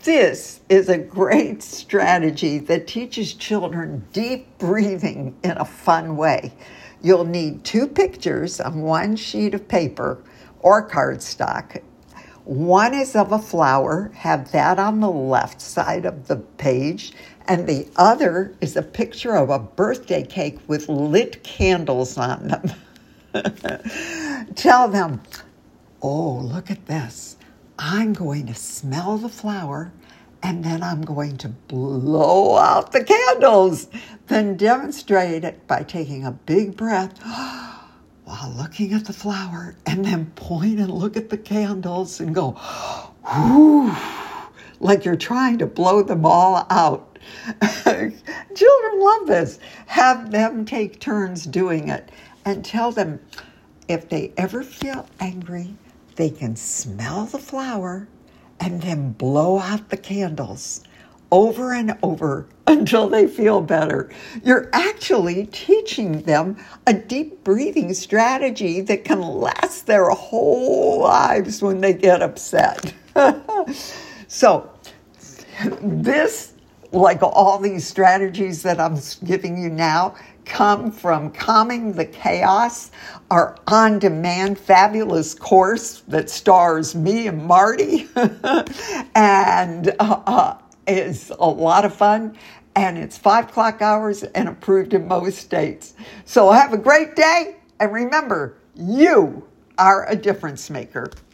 This is a great strategy that teaches children deep breathing in a fun way. You'll need 2 pictures on 1 sheet of paper or cardstock. One is of a flower, have that on the left side of the page, and the other is a picture of a birthday cake with lit candles on them. Tell them, oh, look at this. I'm going to smell the flower, and then I'm going to blow out the candles. Then demonstrate it by taking a big breath while looking at the flower, and then point and look at the candles and go, whoo, like you're trying to blow them all out. Children love this. Have them take turns doing it, and tell them if they ever feel angry, they can smell the flower and then blow out the candles over and over until they feel better. You're actually teaching them a deep breathing strategy that can last their whole lives when they get upset. So this, like all these strategies that I'm giving you now, come from Calming the Chaos, our on-demand fabulous course that stars me and Marty, and is a lot of fun, and it's 5 clock hours and approved in most states. So have a great day, and remember, you are a difference maker.